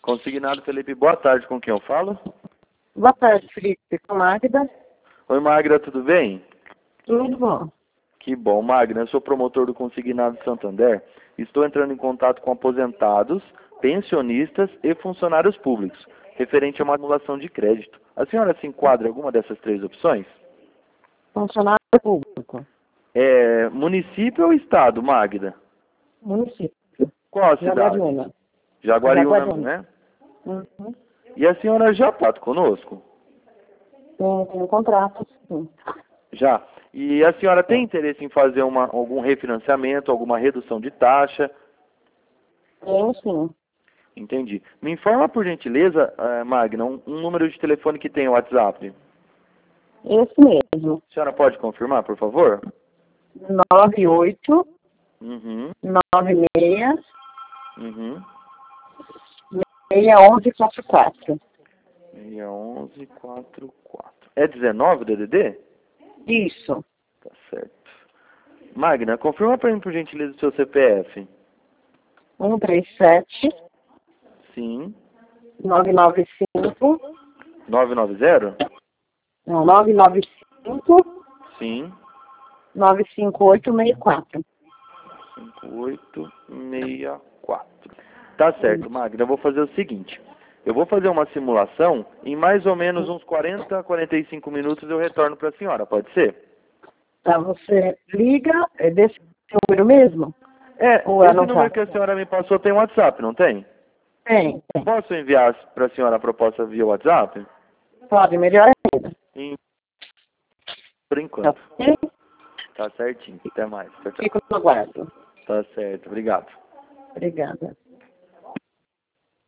Consignado Felipe, boa tarde, com quem eu falo? Boa tarde, Felipe. Com Magda. Oi, Magda, tudo bem? Tudo bom. Que bom, Magda, eu sou promotor do Consignado Santander. Estou entrando em contato com aposentados, pensionistas e funcionários públicos, referente a uma anulação de crédito. A senhora se enquadra em alguma dessas três opções? Funcionário público. Município ou estado, Magda? Município. Qual a cidade? Jaguariúna. Jaguariúna, né? Uhum. E a senhora já está conosco? Tem um contrato, sim. Já. E a senhora tem interesse em fazer algum refinanciamento, alguma redução de taxa? Tenho, sim. Entendi. Me informa, por gentileza, Magna, um número de telefone que tem o WhatsApp. Esse mesmo. A senhora pode confirmar, por favor? 98 Uhum. 96 Uhum. 61144. 61144. É 19 DDD? Isso. Tá certo. Magna, confirma para mim, por gentileza, o seu CPF. 137 Sim. 995. 990? Não, 995 Sim. 95864. 5864. Tá certo, Magna. Eu vou fazer o seguinte. Eu vou fazer uma simulação. Em mais ou menos uns 40, 45 minutos eu retorno para a senhora. Pode ser? Tá, você liga, é desse número mesmo? Ou Esse não número sabe? que a senhora me passou tem WhatsApp, não tem? Tem. Posso enviar para a senhora a proposta via WhatsApp? Pode, melhor ainda. Por Tá enquanto. ok? Tá certinho. Até mais. Tchau, tchau. Fico no aguardo. Tá certo. Obrigado. Obrigada.